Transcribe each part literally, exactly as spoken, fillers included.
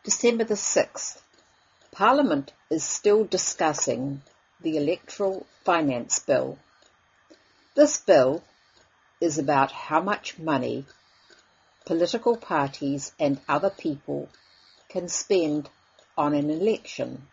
December the sixth. Parliament is still discussing the Electoral Finance Bill. This bill is about how much money political parties and other people can spend on an election.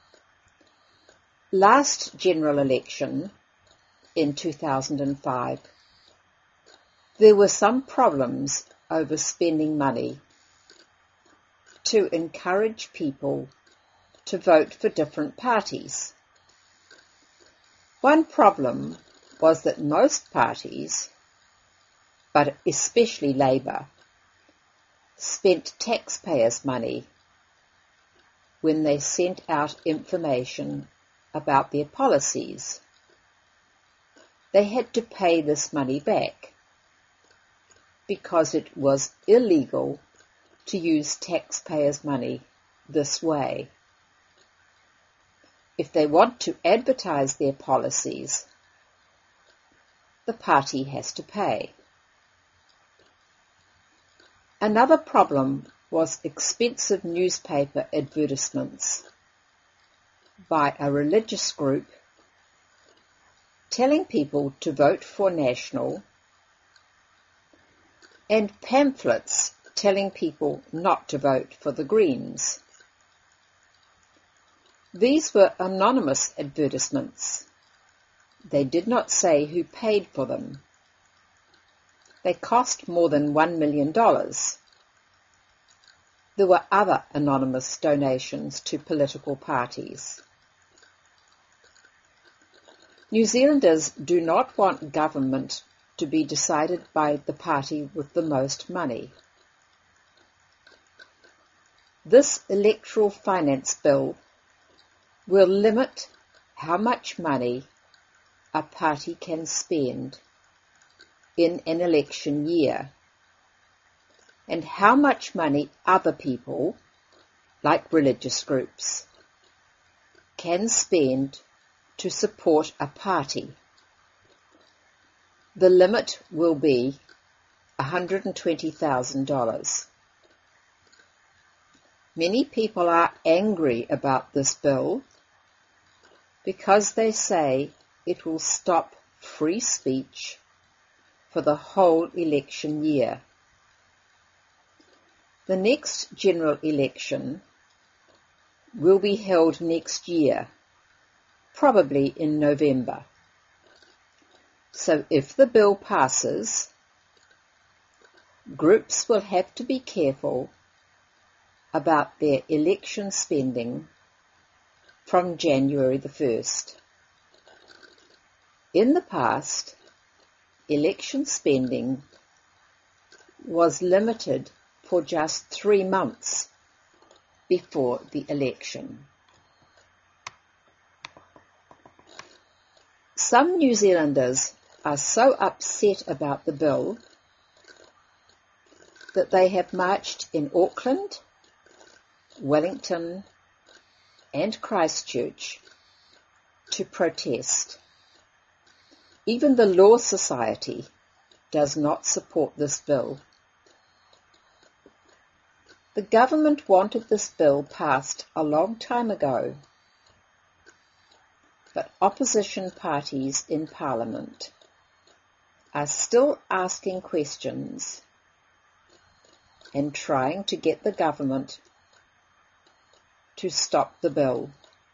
Last general election, in two thousand five, there were some problems over spending money to encourage people to vote for different parties. One problem was that most parties, but especially Labour, spent taxpayers' money when they sent out information about their policies. They had to pay this money back because it was illegal to use taxpayers' money this way. If they want to advertise their policies, the party has to pay. Another problem was expensive newspaper advertisements by a religious group telling people to vote for National, and pamphlets telling people not to vote for the Greens. These were anonymous advertisements. They did not say who paid for them. They cost more than one million dollars. There were other anonymous donations to political parties. New Zealanders do not want government to be decided by the party with the most money. This electoral finance bill will limit how much money a party can spend in an election year, and how much money other people, like religious groups, can spend to support a party. The limit will be one hundred twenty thousand dollars. Many people are angry about this bill because they say it will stop free speech for the whole election year. The next general election will be held next year, probably in November. So if the bill passes, groups will have to be careful about their election spending from January the first. In the past, election spending was limited for just three months before the election. Some New Zealanders are so upset about the bill that they have marched in Auckland, Wellington, and Christchurch to protest. Even the Law Society does not support this bill. The government wanted this bill passed a long time ago, but opposition parties in Parliament are still asking questions and trying to get the government to stop the bill.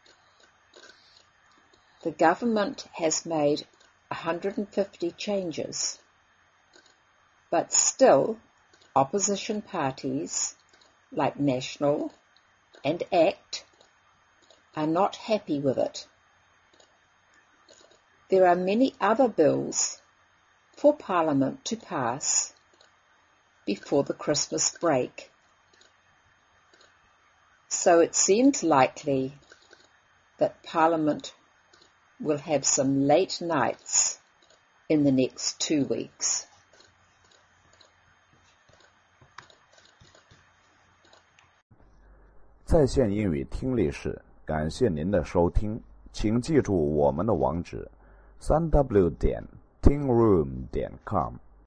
The government has made one hundred fifty changes, but still opposition parties like National and ACT are not happy with it. There are many other bills for Parliament to pass before the Christmas break, so it seems likely that Parliament will have some late nights in the next two weeks. 在线英语听力室，感谢您的收听，请记住我们的网址：三 w 点 tingroom 点 com。